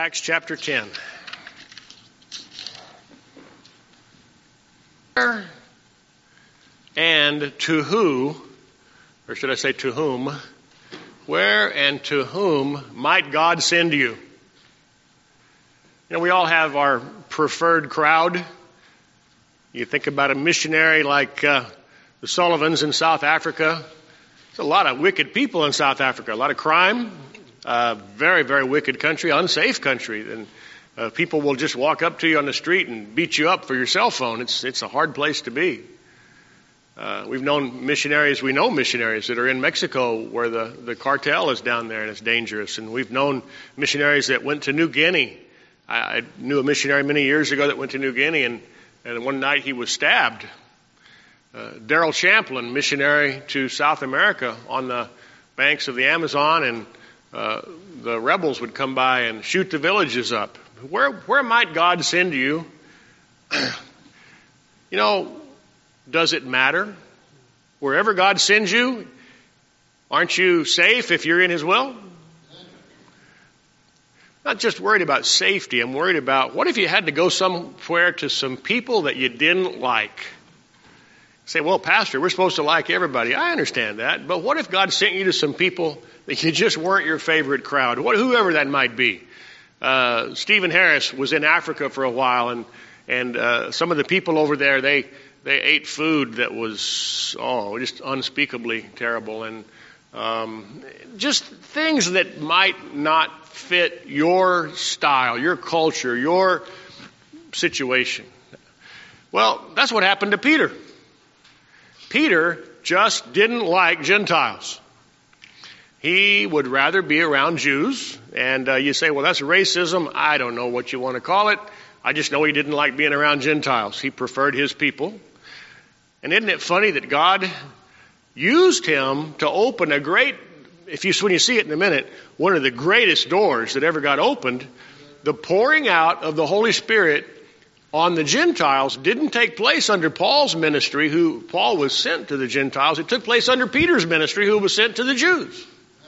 Acts chapter 10. Where and to who, or should I say to whom, where and to whom might God send you? You know, we all have our preferred crowd. You think about a missionary like the Sullivans in South Africa. There's a lot of wicked people in South Africa, a lot of crime. Very, very wicked country, unsafe country. And people will just walk up to you on the street and beat you up for your cell phone. It's a hard place to be. We know missionaries that are in Mexico where the cartel is down there and it's dangerous. And we've known missionaries that went to New Guinea. I knew a missionary many years ago that went to New Guinea, and one night he was stabbed. Darrell Champlin, missionary to South America on the banks of the Amazon, and the rebels would come by and shoot the villages up. Where might God send you? You know, does it matter? Wherever God sends you, aren't you safe if you're in His will? Not just worried about safety. I'm worried about, what if you had to go somewhere to some people that you didn't like? Say, well, Pastor, we're supposed to like everybody. I understand that. But what if God sent you to some people that you just weren't your favorite crowd? Whoever that might be. Stephen Harris was in Africa for a while, and some of the people over there, they ate food that was, just unspeakably terrible. And just things that might not fit your style, your culture, your situation. Well, that's what happened to Peter. Peter just didn't like Gentiles. He would rather be around Jews. And you say, well, that's racism. I don't know what you want to call it. I just know he didn't like being around Gentiles. He preferred his people. And isn't it funny that God used him to open a great, when you see it in a minute, one of the greatest doors that ever got opened. The pouring out of the Holy Spirit on the Gentiles didn't take place under Paul's ministry, who Paul was sent to the Gentiles. It took place under Peter's ministry, who was sent to the Jews.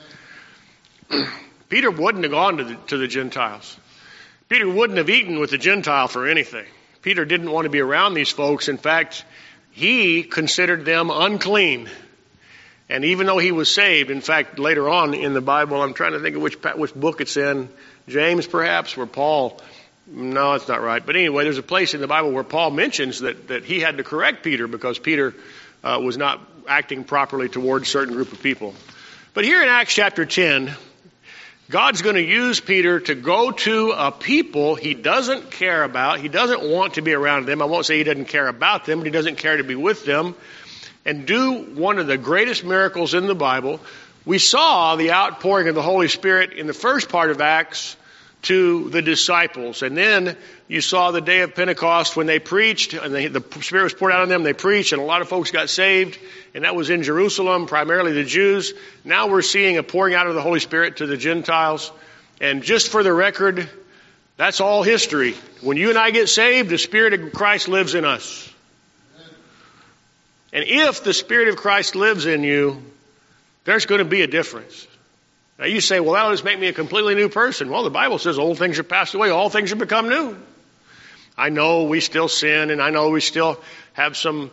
Peter wouldn't have gone to the Gentiles. Peter wouldn't have eaten with the Gentile for anything. Peter didn't want to be around these folks. In fact, he considered them unclean. And even though he was saved, in fact, later on in the Bible, I'm trying to think of which book it's in, James perhaps, where Paul, no, it's not right. But anyway, there's a place in the Bible where Paul mentions that he had to correct Peter because Peter was not acting properly towards a certain group of people. But here in Acts chapter 10, God's going to use Peter to go to a people he doesn't care about. He doesn't want to be around them. I won't say he doesn't care about them, but he doesn't care to be with them. And do one of the greatest miracles in the Bible. We saw the outpouring of the Holy Spirit in the first part of Acts to the disciples. And then you saw the day of Pentecost when they preached, and the Spirit was poured out on them. They preached, and a lot of folks got saved. And that was in Jerusalem, primarily the Jews. Now we're seeing a pouring out of the Holy Spirit to the Gentiles. And just for the record, that's all history. When you and I get saved, the Spirit of Christ lives in us. And if the Spirit of Christ lives in you, there's going to be a difference. Now you say, well, that'll just make me a completely new person. Well, the Bible says old things are passed away, all things are become new. I know we still sin, and I know we still have some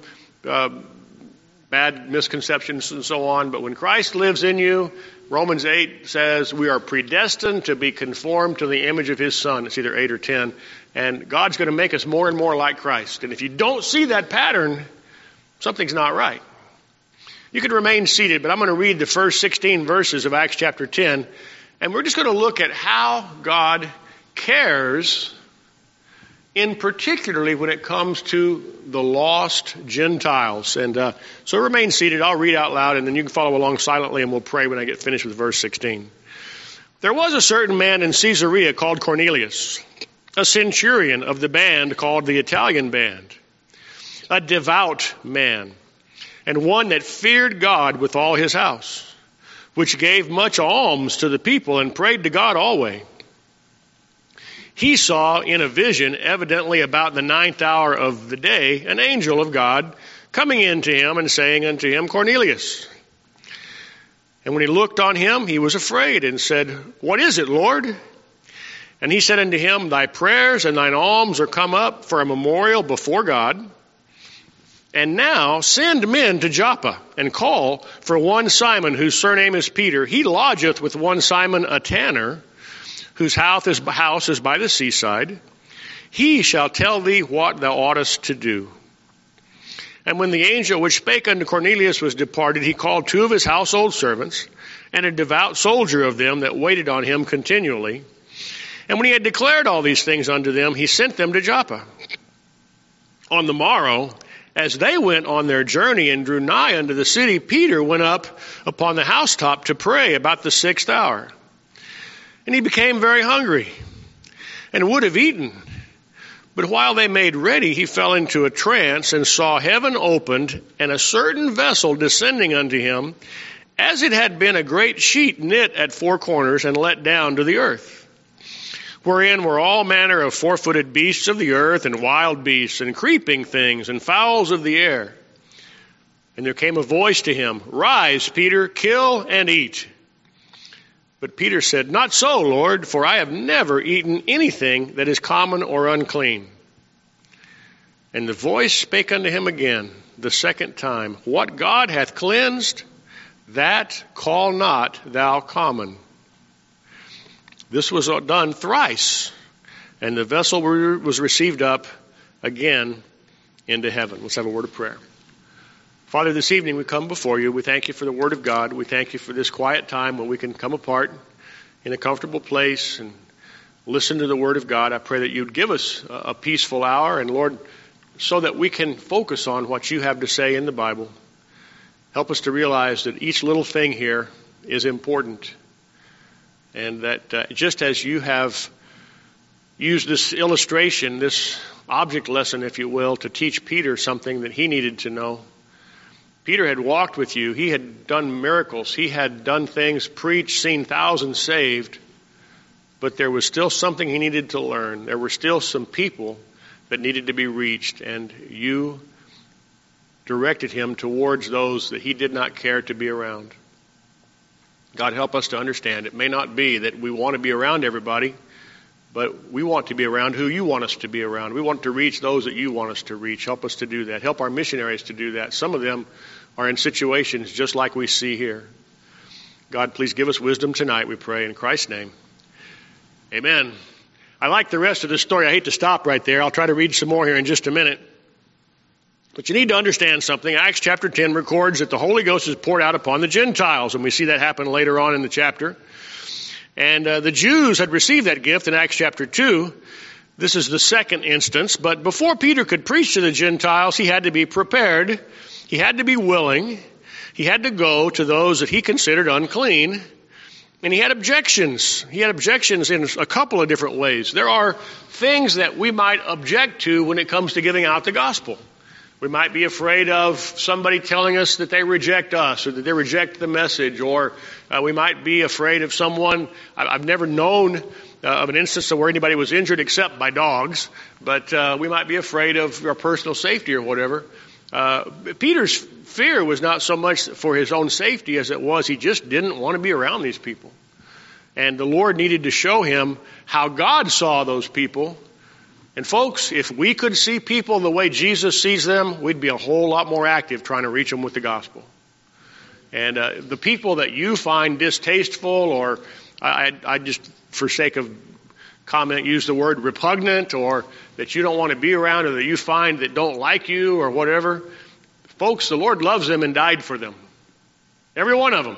bad misconceptions and so on, but when Christ lives in you, Romans 8 says we are predestined to be conformed to the image of His Son. It's either 8 or 10. And God's going to make us more and more like Christ. And if you don't see that pattern, something's not right. You can remain seated, but I'm going to read the first 16 verses of Acts chapter 10, and we're just going to look at how God cares, in particularly when it comes to the lost Gentiles. And so remain seated. I'll read out loud, and then you can follow along silently, and we'll pray when I get finished with verse 16. There was a certain man in Caesarea called Cornelius, a centurion of the band called the Italian band, a devout man, and one that feared God with all his house, which gave much alms to the people and prayed to God always. He saw in a vision, evidently about the 9th hour of the day, an angel of God coming in to him and saying unto him, Cornelius. And when he looked on him, he was afraid and said, What is it, Lord? And he said unto him, Thy prayers and thine alms are come up for a memorial before God. And now send men to Joppa, and call for one Simon, whose surname is Peter. He lodgeth with one Simon a tanner, whose house is by the seaside. He shall tell thee what thou oughtest to do. And when the angel which spake unto Cornelius was departed, he called 2 of his household servants, and a devout soldier of them that waited on him continually. And when he had declared all these things unto them, he sent them to Joppa. On the morrow, as they went on their journey and drew nigh unto the city, Peter went up upon the housetop to pray about the 6th hour. And he became very hungry, and would have eaten. But while they made ready, he fell into a trance, and saw heaven opened, and a certain vessel descending unto him, as it had been a great sheet knit at 4 corners, and let down to the earth, wherein were all manner of 4-footed beasts of the earth, and wild beasts, and creeping things, and fowls of the air. And there came a voice to him, Rise, Peter, kill and eat. But Peter said, Not so, Lord, for I have never eaten anything that is common or unclean. And the voice spake unto him again the 2nd time, What God hath cleansed, that call not thou common. This was done thrice, and the vessel was received up again into heaven. Let's have a word of prayer. Father, this evening we come before you. We thank you for the word of God. We thank you for this quiet time when we can come apart in a comfortable place and listen to the word of God. I pray that you'd give us a peaceful hour, and Lord, so that we can focus on what you have to say in the Bible. Help us to realize that each little thing here is important. And that just as you have used this illustration, this object lesson, if you will, to teach Peter something that he needed to know. Peter had walked with you. He had done miracles. He had done things, preached, seen thousands saved. But there was still something he needed to learn. There were still some people that needed to be reached. And you directed him towards those that he did not care to be around. God, help us to understand. It may not be that we want to be around everybody, but we want to be around who you want us to be around. We want to reach those that you want us to reach. Help us to do that. Help our missionaries to do that. Some of them are in situations just like we see here. God, please give us wisdom tonight, we pray, in Christ's name. Amen. I like the rest of the story. I hate to stop right there. I'll try to read some more here in just a minute. But you need to understand something. Acts chapter 10 records that the Holy Ghost is poured out upon the Gentiles, and we see that happen later on in the chapter. And the Jews had received that gift in Acts chapter 2. This is the second instance. But before Peter could preach to the Gentiles, he had to be prepared. He had to be willing. He had to go to those that he considered unclean. And he had objections. He had objections in a couple of different ways. There are things that we might object to when it comes to giving out the gospel. We might be afraid of somebody telling us that they reject us or that they reject the message, or we might be afraid of someone. I've never known of an instance where anybody was injured except by dogs, but we might be afraid of our personal safety or whatever. Peter's fear was not so much for his own safety as it was he just didn't want to be around these people. And the Lord needed to show him how God saw those people. And folks, if we could see people the way Jesus sees them, we'd be a whole lot more active trying to reach them with the gospel. And the people that you find distasteful, or I just, for sake of comment, use the word repugnant, or that you don't want to be around, or that you find that don't like you, or whatever, folks, the Lord loves them and died for them. Every one of them.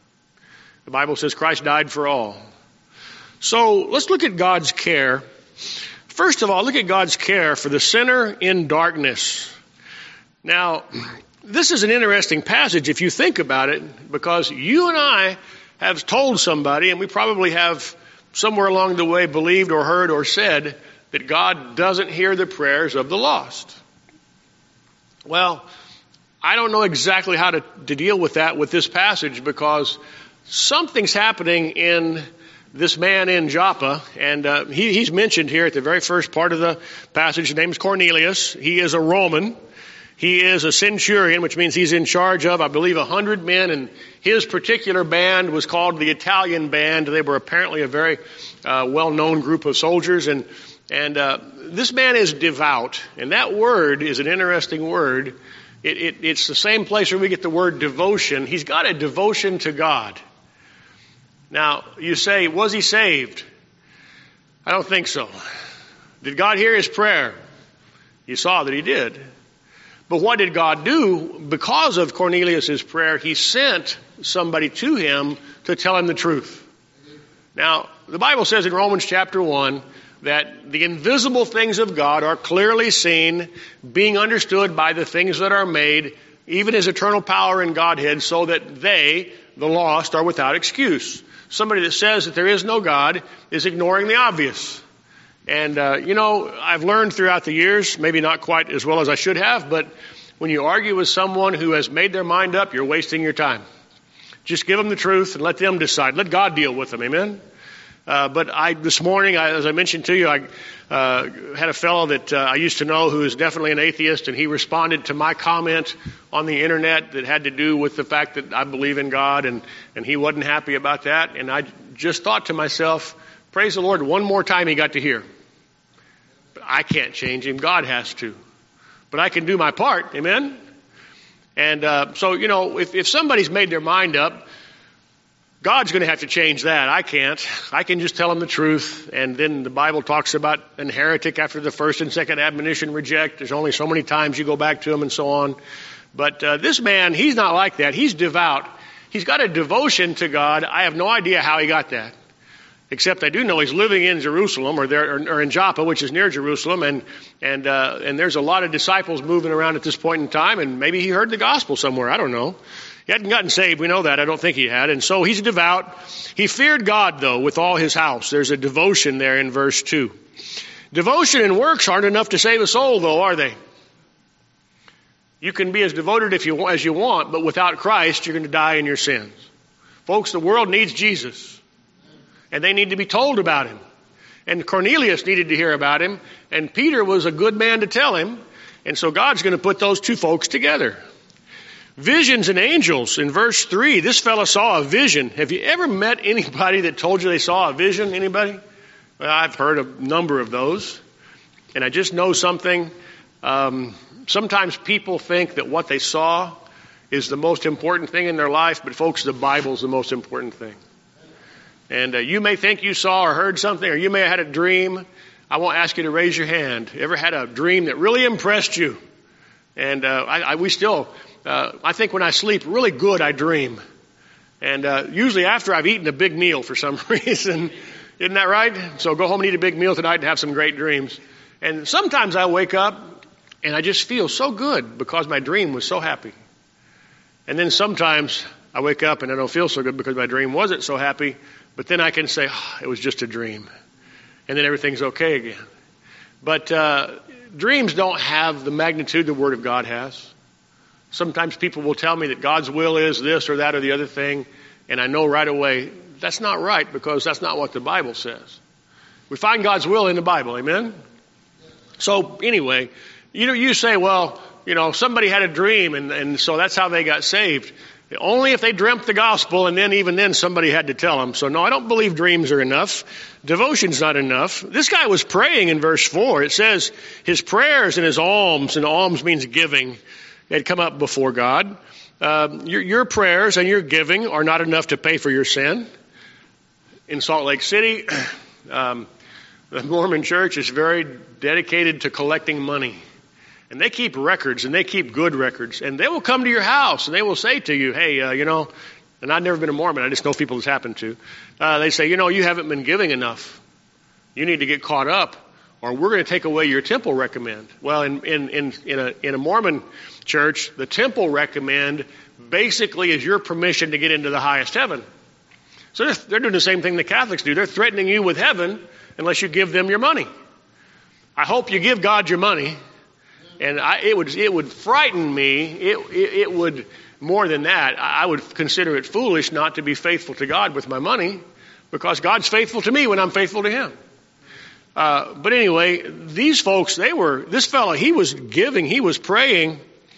The Bible says Christ died for all. So let's look at God's care. First of all, look at God's care for the sinner in darkness. Now, this is an interesting passage if you think about it, because you and I have told somebody, and we probably have somewhere along the way believed or heard or said, that God doesn't hear the prayers of the lost. Well, I don't know exactly how to deal with that with this passage, because something's happening in this man in Joppa, and he's mentioned here at the very first part of the passage. His name is Cornelius. He is a Roman. He is a centurion, which means he's in charge of, I believe, 100 men, and his particular band was called the Italian Band. They were apparently a very well-known group of soldiers, and this man is devout, and that word is an interesting word. It's the same place where we get the word devotion. He's got a devotion to God. Now, you say, was he saved? I don't think so. Did God hear his prayer? You saw that he did. But what did God do? Because of Cornelius' prayer, he sent somebody to him to tell him the truth. Now, the Bible says in Romans chapter 1 that the invisible things of God are clearly seen, being understood by the things that are made, even his eternal power in Godhead, so that they, the lost, are without excuse. Somebody that says that there is no God is ignoring the obvious. And, I've learned throughout the years, maybe not quite as well as I should have, but when you argue with someone who has made their mind up, you're wasting your time. Just give them the truth and let them decide. Let God deal with them. Amen? This morning, as I mentioned to you, I had a fellow that I used to know who is definitely an atheist, and he responded to my comment on the internet that had to do with the fact that I believe in God, and he wasn't happy about that. And I just thought to myself, praise the Lord, one more time he got to hear. But I can't change him. God has to. But I can do my part. Amen? And if somebody's made their mind up, God's going to have to change that. I can't. I can just tell them the truth. And then the Bible talks about an heretic after the first and second admonition reject. There's only so many times you go back to him and so on. But this man, he's not like that. He's devout. He's got a devotion to God. I have no idea how he got that. Except I do know he's living in Jerusalem or in Joppa, which is near Jerusalem. And there's a lot of disciples moving around at this point in time. And maybe he heard the gospel somewhere. I don't know. He hadn't gotten saved. We know that. I don't think he had. And so he's devout. He feared God, though, with all his house. There's a devotion there in verse 2. Devotion and works aren't enough to save a soul, though, are they? You can be as devoted as you want, but without Christ, you're going to die in your sins. Folks, the world needs Jesus. And they need to be told about him. And Cornelius needed to hear about him. And Peter was a good man to tell him. And so God's going to put those two folks together. Visions and angels in verse 3. This fellow saw a vision. Have you ever met anybody that told you they saw a vision? Anybody? Well, I've heard a number of those. And I just know something. Sometimes people think that what they saw is the most important thing in their life. But folks, the Bible's the most important thing. And you may think you saw or heard something, or you may have had a dream. I won't ask you to raise your hand. Ever had a dream that really impressed you? And I think when I sleep really good, I dream. And usually after I've eaten a big meal for some reason. Isn't that right? So go home and eat a big meal tonight and have some great dreams. And sometimes I wake up and I just feel so good because my dream was so happy. And then sometimes I wake up and I don't feel so good because my dream wasn't so happy. But then I can say, it was just a dream. And then everything's okay again. But dreams don't have the magnitude the Word of God has. Sometimes people will tell me that God's will is this or that or the other thing. And I know right away that's not right because that's not what the Bible says. We find God's will in the Bible. Amen? So anyway, you say, somebody had a dream and so that's how they got saved. Only if they dreamt the gospel, and then even then somebody had to tell them. So no, I don't believe dreams are enough. Devotion's not enough. This guy was praying in verse 4. It says his prayers and his alms, and alms means giving, had come up before God. Your prayers and your giving are not enough to pay for your sin. In Salt Lake City, the Mormon Church is very dedicated to collecting money. And they keep records, and they keep good records. And they will come to your house, and they will say to you, hey, and I've never been a Mormon. I just know people it's happened to. They say, you haven't been giving enough. You need to get caught up, or we're going to take away your temple recommend. Well, in a Mormon church, the temple recommend basically is your permission to get into the highest heaven. So they're doing the same thing the Catholics do. They're threatening you with heaven unless you give them your money. I hope you give God your money. And it would frighten me. It would, more than that, I would consider it foolish not to be faithful to God with my money because God's faithful to me when I'm faithful to Him. But anyway, these folks, this fellow, he was giving, he was praying,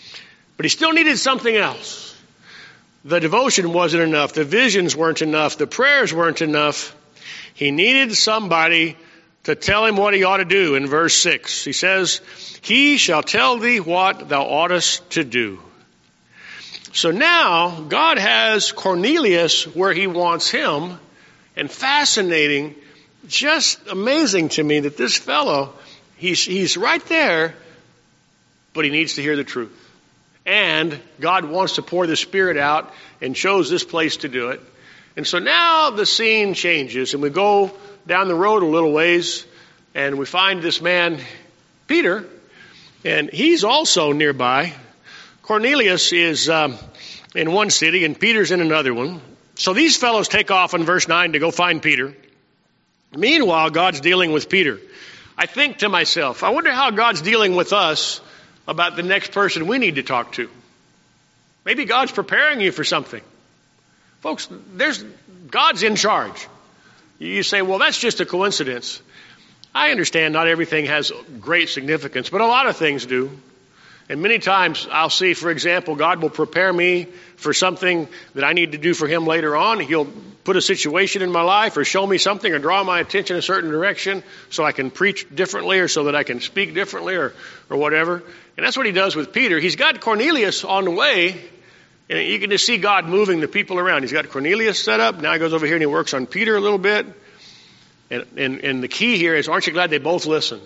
But he still needed something else. The devotion wasn't enough. The visions weren't enough. The prayers weren't enough. He needed somebody to tell him what he ought to do. In verse 6, he says, he shall tell thee what thou oughtest to do. So now God has Cornelius where he wants him. And fascinating, just amazing to me that this fellow, he's right there, but he needs to hear the truth. And God wants to pour the Spirit out and chose this place to do it. And so now the scene changes, and we go down the road a little ways, and we find this man, Peter, and he's also nearby. Cornelius is in one city, and Peter's in another one. So these fellows take off in verse 9 to go find Peter. Meanwhile, God's dealing with Peter. I think to myself, I wonder how God's dealing with us about the next person we need to talk to. Maybe God's preparing you for something. Folks, God's in charge. You say, well, that's just a coincidence. I understand not everything has great significance, but a lot of things do. And many times I'll see, for example, God will prepare me for something that I need to do for him later on. He'll put a situation in my life or show me something or draw my attention a certain direction so I can preach differently or so that I can speak differently or whatever. And that's what he does with Peter. He's got Cornelius on the way, and you can just see God moving the people around. He's got Cornelius set up. Now he goes over here and he works on Peter a little bit. And the key here is, aren't you glad they both listened?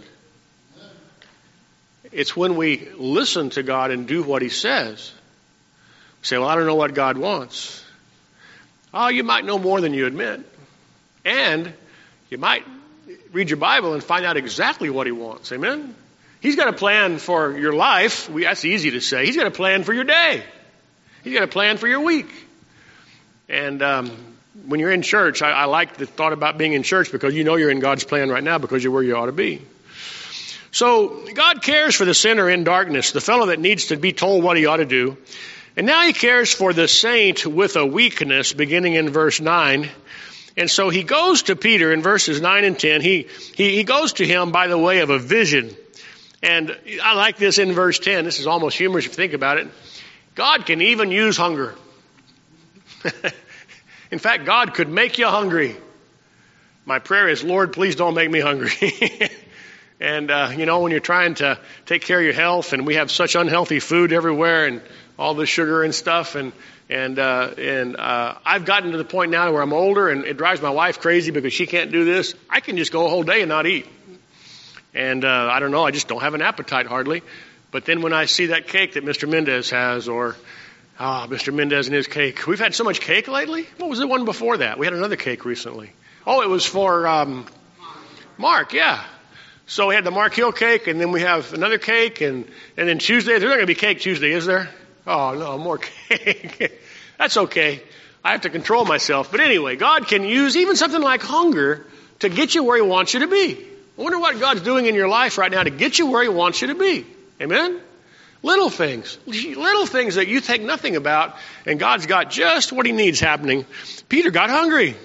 It's when we listen to God and do what he says. We say, well, I don't know what God wants. Oh, you might know more than you admit. And you might read your Bible and find out exactly what he wants. Amen? He's got a plan for your life. That's easy to say. He's got a plan for your day. He's got a plan for your week. And when you're in church, I like the thought about being in church because you know you're in God's plan right now because you're where you ought to be. So God cares for the sinner in darkness, the fellow that needs to be told what he ought to do. And now he cares for the saint with a weakness, beginning in verse 9. And so he goes to Peter in verses 9 and 10. He goes to him by the way of a vision. And I like this in verse 10. This is almost humorous if you think about it. God can even use hunger. In fact, God could make you hungry. My prayer is, Lord, please don't make me hungry. And, when you're trying to take care of your health, and we have such unhealthy food everywhere and all the sugar and stuff, and I've gotten to the point now where I'm older and it drives my wife crazy because she can't do this. I can just go a whole day and not eat. And I don't know, I just don't have an appetite hardly. But then when I see that cake that Mr. Mendez has, or Mr. Mendez and his cake. We've had so much cake lately. What was the one before that? We had another cake recently. Oh, it was for Mark, yeah. So we had the Mark Hill cake, and then we have another cake, and then Tuesday, there's not going to be cake Tuesday, is there? Oh, no, more cake. That's okay. I have to control myself. But anyway, God can use even something like hunger to get you where he wants you to be. I wonder what God's doing in your life right now to get you where he wants you to be. Amen? Little things that you think nothing about, and God's got just what he needs happening. Peter got hungry.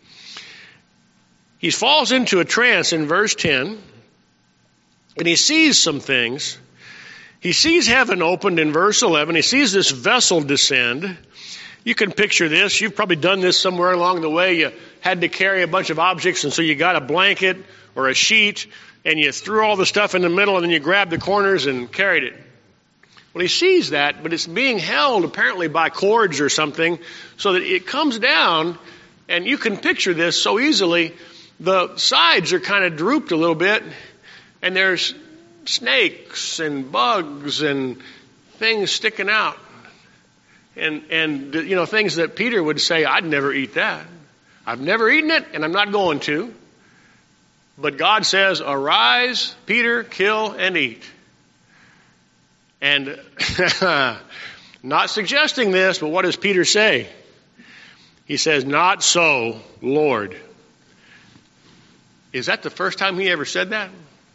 He falls into a trance in verse 10. And he sees some things. He sees heaven opened in verse 11. He sees this vessel descend. You can picture this. You've probably done this somewhere along the way. You had to carry a bunch of objects, and so you got a blanket or a sheet, and you threw all the stuff in the middle, and then you grabbed the corners and carried it. Well, he sees that, but it's being held apparently by cords or something, so that it comes down, and you can picture this so easily. The sides are kind of drooped a little bit, and there's snakes and bugs and things sticking out. And things that Peter would say, I'd never eat that. I've never eaten it, and I'm not going to. But God says, arise, Peter, kill and eat. And not suggesting this, but what does Peter say? He says, not so, Lord. Is that the first time he ever said that?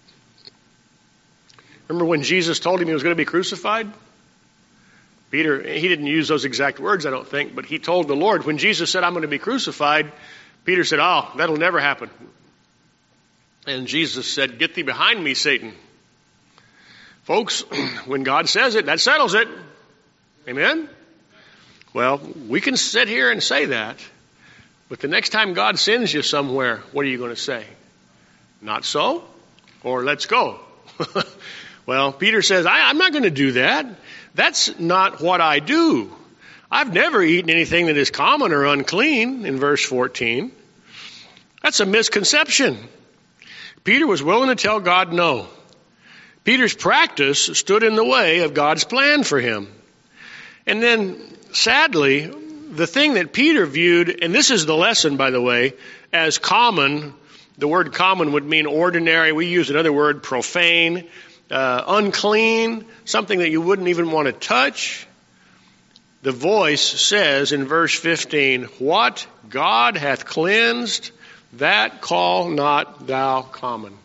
Remember when Jesus told him he was going to be crucified? Peter, he didn't use those exact words, I don't think, but he told the Lord, when Jesus said, I'm going to be crucified, Peter said, oh, that'll never happen. And Jesus said, get thee behind me, Satan. Folks, when God says it, that settles it. Amen? Well, we can sit here and say that, but the next time God sends you somewhere, what are you going to say? Not so? Or let's go? Well, Peter says, I'm not going to do that. That's not what I do. I've never eaten anything that is common or unclean, in verse 14. That's a misconception. Peter was willing to tell God no. Peter's practice stood in the way of God's plan for him. And then, sadly, the thing that Peter viewed, and this is the lesson, by the way, as common, the word common would mean ordinary. We use another word, profane, unclean, something that you wouldn't even want to touch. The voice says in verse 15, what God hath cleansed, that call not thou common.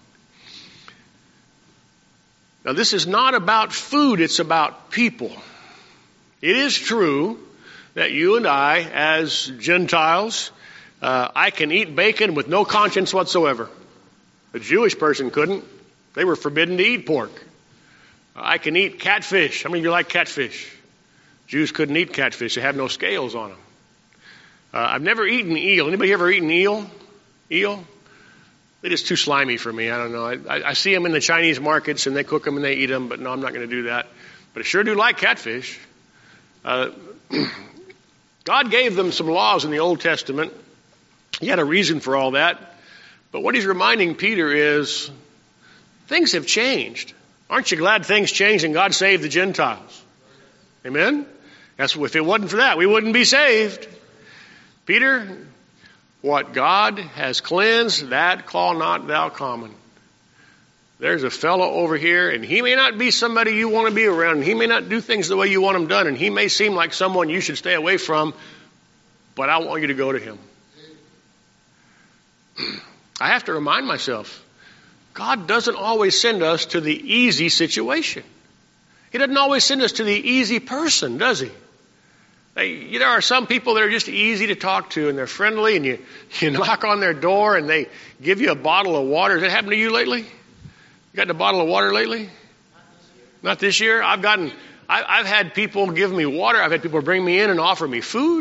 Now, this is not about food, it's about people. It is true that you and I, as Gentiles, I can eat bacon with no conscience whatsoever. A Jewish person couldn't. They were forbidden to eat pork. I can eat catfish. How many of you like catfish? Jews couldn't eat catfish. They had no scales on them. I've never eaten eel. Anybody ever eaten eel? Eel? They're just too slimy for me. I don't know. I see them in the Chinese markets and they cook them and they eat them, but no, I'm not going to do that. But I sure do like catfish. God gave them some laws in the Old Testament. He had a reason for all that. But what he's reminding Peter is things have changed. Aren't you glad things changed and God saved the Gentiles? Amen? If it wasn't for that, we wouldn't be saved. Peter, what God has cleansed, that call not thou common. There's a fellow over here, and he may not be somebody you want to be around. He may not do things the way you want them done, and he may seem like someone you should stay away from, but I want you to go to him. I have to remind myself, God doesn't always send us to the easy situation. He doesn't always send us to the easy person, does he? There are some people that are just easy to talk to, and they're friendly, and you knock on their door, and they give you a bottle of water. Has that happened to you lately? You gotten a bottle of water lately? Not this year. I've had people give me water. I've had people bring me in and offer me food.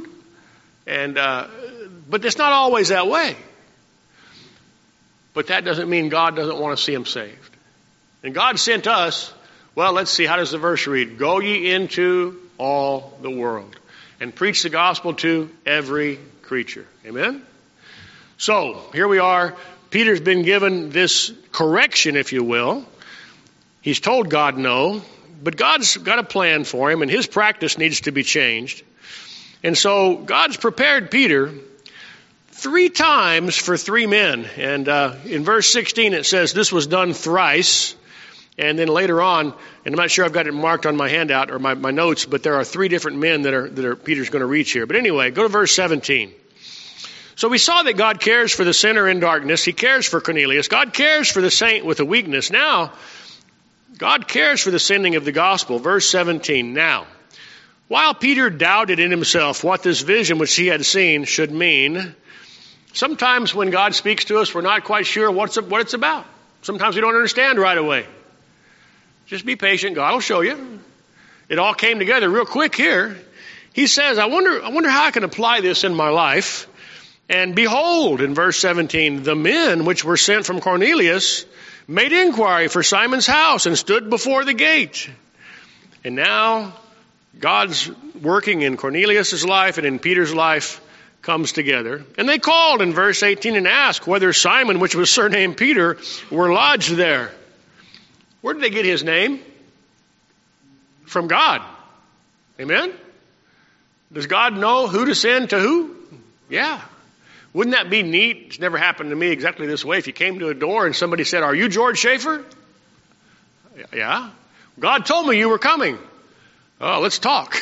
But it's not always that way. But that doesn't mean God doesn't want to see them saved. And God sent us, well, let's see, how does the verse read? Go ye into all the world and preach the gospel to every creature. Amen? So, here we are. Peter's been given this correction, if you will. He's told God no, but God's got a plan for him, and his practice needs to be changed. And so God's prepared Peter 3 times for 3 men. And in verse 16 it says this was done thrice. And then later on, and I'm not sure I've got it marked on my handout or my notes, but there are 3 different men that are Peter's going to reach here. But anyway, go to verse 17. So we saw that God cares for the sinner in darkness. He cares for Cornelius. God cares for the saint with a weakness. Now, God cares for the sending of the gospel. Verse 17. Now, while Peter doubted in himself what this vision which he had seen should mean, sometimes when God speaks to us, we're not quite sure what it's about. Sometimes we don't understand right away. Just be patient. God will show you. It all came together real quick here. He says, I wonder how I can apply this in my life. And behold, in verse 17, the men which were sent from Cornelius made inquiry for Simon's house and stood before the gate. And now God's working in Cornelius' life and in Peter's life comes together. And they called in verse 18 and asked whether Simon, which was surnamed Peter, were lodged there. Where did they get his name? From God. Amen? Does God know who to send to who? Yeah. Wouldn't that be neat? It's never happened to me exactly this way. If you came to a door and somebody said, are you George Schaefer? Yeah. God told me you were coming. Oh, let's talk.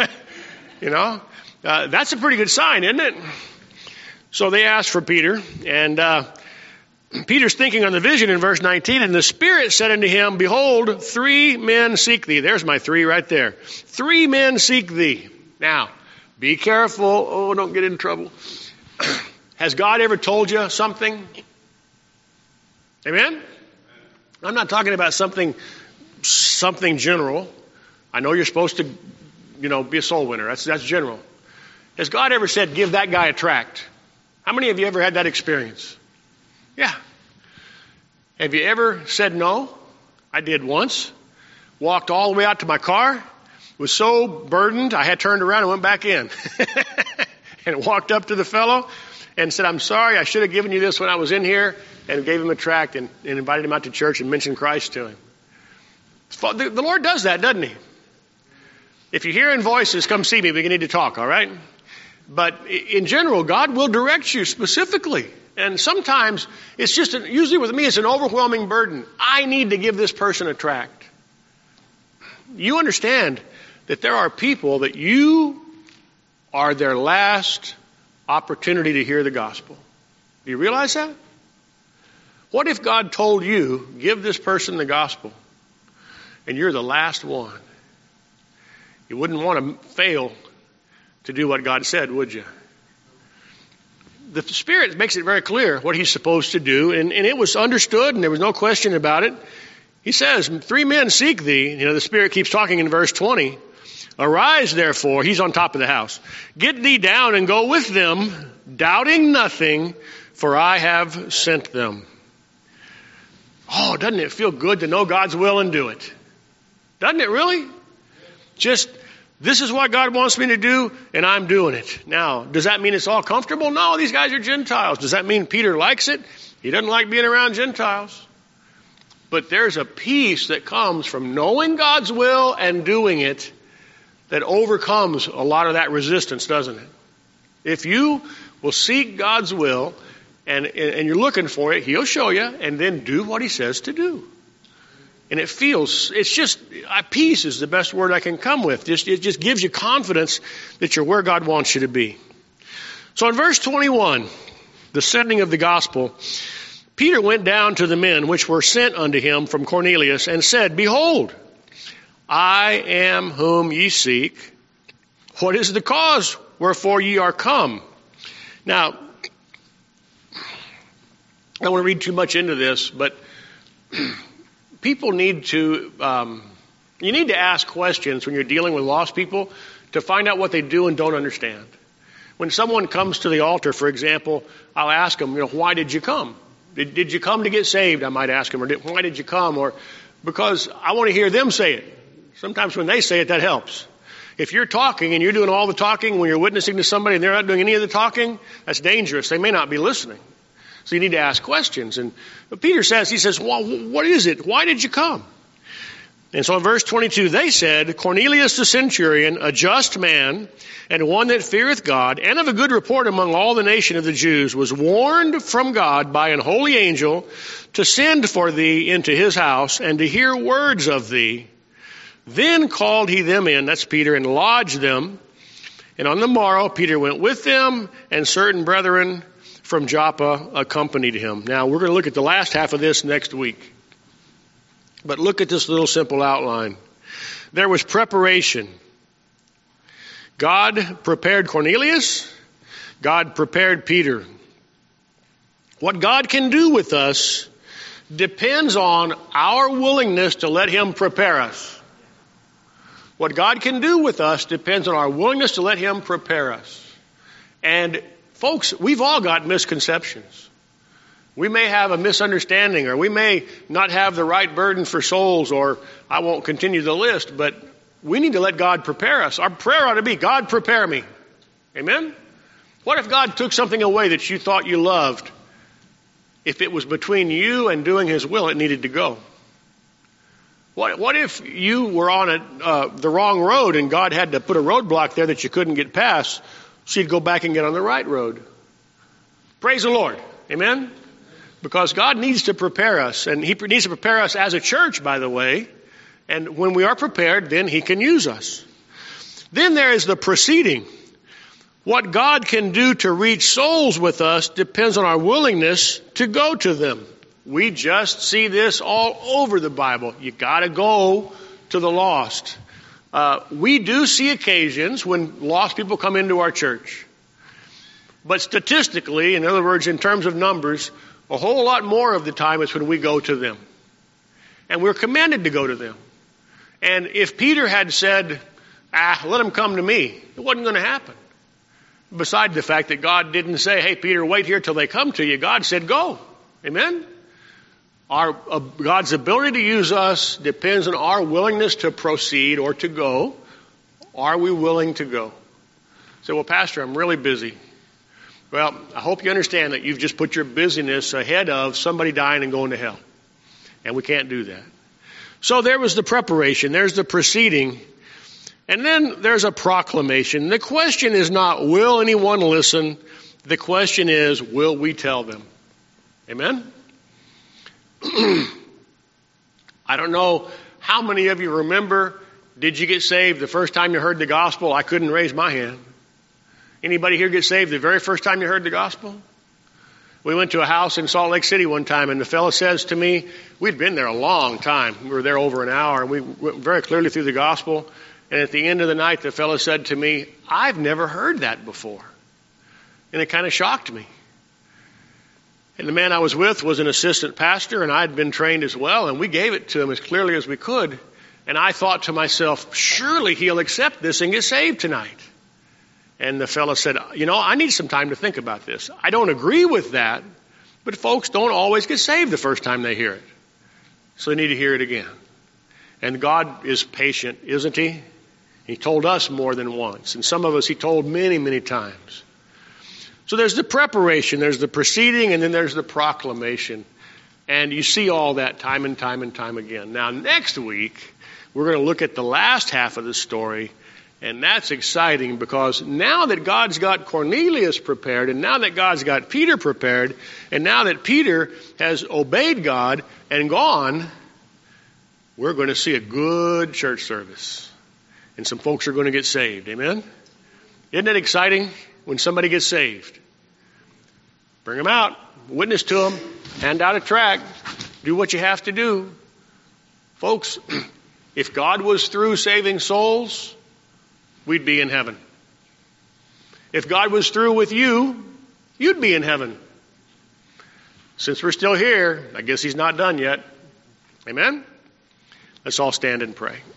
That's a pretty good sign, isn't it? So they asked for Peter, and Peter's thinking on the vision in verse 19, and the Spirit said unto him, behold, 3 men seek thee. There's my 3 right there. 3 men seek thee. Now, be careful. Oh, don't get in trouble. Has God ever told you something? Amen? I'm not talking about something general. I know you're supposed to, be a soul winner. That's general. Has God ever said, give that guy a tract? How many of you ever had that experience? Yeah. Have you ever said no? I did once. Walked all the way out to my car. Was so burdened, I had turned around and went back in. And walked up to the fellow and said, I'm sorry, I should have given you this when I was in here, and gave him a tract and invited him out to church and mentioned Christ to him. The Lord does that, doesn't he? If you're hearing voices, come see me. We need to talk, all right? But in general, God will direct you specifically. And sometimes it's just, usually with me, it's an overwhelming burden. I need to give this person a tract. You understand that there are people that you are their last opportunity to hear the gospel. Do you realize that? What if God told you, give this person the gospel, and you're the last one? You wouldn't want to fail to do what God said, would you? The Spirit makes it very clear what he's supposed to do, and it was understood, and there was no question about it. He says, 3 men seek thee. The Spirit keeps talking in verse 20. Arise, therefore, he's on top of the house. Get thee down and go with them, doubting nothing, for I have sent them. Oh, doesn't it feel good to know God's will and do it? Doesn't it really? Just, this is what God wants me to do, and I'm doing it. Now, does that mean it's all comfortable? No, these guys are Gentiles. Does that mean Peter likes it? He doesn't like being around Gentiles. But there's a peace that comes from knowing God's will and doing it that overcomes a lot of that resistance, doesn't it? If you will seek God's will and you're looking for it, he'll show you, and then do what he says to do. And it's just, peace is the best word I can come with. It just gives you confidence that you're where God wants you to be. So in verse 21, the sending of the gospel, Peter went down to the men which were sent unto him from Cornelius and said, Behold, I am whom ye seek. What is the cause wherefore ye are come? Now, I don't want to read too much into this, but people need to, you need to ask questions when you're dealing with lost people to find out what they do and don't understand. When someone comes to the altar, for example, I'll ask them, why did you come? Did you come to get saved? I might ask them, or why did you come? Or because I want to hear them say it. Sometimes when they say it, that helps. If you're talking and you're doing all the talking when you're witnessing to somebody and they're not doing any of the talking, that's dangerous. They may not be listening. So you need to ask questions. And Peter says, well, what is it? Why did you come? And so in verse 22, they said, Cornelius the centurion, a just man, and one that feareth God, and of a good report among all the nation of the Jews, was warned from God by an holy angel to send for thee into his house and to hear words of thee. Then called he them in, that's Peter, and lodged them. And on the morrow, Peter went with them, and certain brethren from Joppa accompanied him. Now, we're going to look at the last half of this next week. But look at this little simple outline. There was preparation. God prepared Cornelius. God prepared Peter. What God can do with us depends on our willingness to let him prepare us. What God can do with us depends on our willingness to let him prepare us. And folks, we've all got misconceptions. We may have a misunderstanding, or we may not have the right burden for souls, or I won't continue the list, but we need to let God prepare us. Our prayer ought to be, God, prepare me. Amen? What if God took something away that you thought you loved? If it was between you and doing his will, it needed to go. What if you were on the wrong road and God had to put a roadblock there that you couldn't get past, so you'd go back and get on the right road? Praise the Lord. Amen? Because God needs to prepare us, and he needs to prepare us as a church, by the way. And when we are prepared, then he can use us. Then there is the proceeding. What God can do to reach souls with us depends on our willingness to go to them. We just see this all over the Bible. You got to go to the lost. We do see occasions when lost people come into our church. But statistically, in other words, in terms of numbers, a whole lot more of the time it's when we go to them. And we're commanded to go to them. And if Peter had said, let them come to me. It wasn't going to happen. Besides the fact that God didn't say, hey, Peter, wait here till they come to you. God said, go. Amen? God's ability to use us depends on our willingness to proceed or to go. Are we willing to go? Say, well, Pastor, I'm really busy. Well, I hope you understand that you've just put your busyness ahead of somebody dying and going to hell. And we can't do that. So there was the preparation. There's the proceeding. And then there's a proclamation. The question is not, will anyone listen? The question is, will we tell them? Amen? I don't know how many of you remember, did you get saved the first time you heard the gospel? I couldn't raise my hand. Anybody here get saved the very first time you heard the gospel? We went to a house in Salt Lake City one time, and the fellow says to me, we'd been there a long time. We were there over an hour, and we went very clearly through the gospel. And at the end of the night, the fellow said to me, I've never heard that before. And it kind of shocked me. And the man I was with was an assistant pastor, and I'd been trained as well, and we gave it to him as clearly as we could. And I thought to myself, surely he'll accept this and get saved tonight. And the fellow said, I need some time to think about this. I don't agree with that, but folks don't always get saved the first time they hear it. So they need to hear it again. And God is patient, isn't He? He told us more than once. And some of us He told many, many times. So there's the preparation, there's the proceeding, and then there's the proclamation. And you see all that time and time and time again. Now, next week, we're going to look at the last half of the story. And that's exciting because now that God's got Cornelius prepared, and now that God's got Peter prepared, and now that Peter has obeyed God and gone, we're going to see a good church service. And some folks are going to get saved. Amen? Isn't it exciting when somebody gets saved? Bring them out. Witness to them. Hand out a tract. Do what you have to do. Folks, if God was through saving souls, we'd be in heaven. If God was through with you, you'd be in heaven. Since we're still here, I guess He's not done yet. Amen? Let's all stand and pray.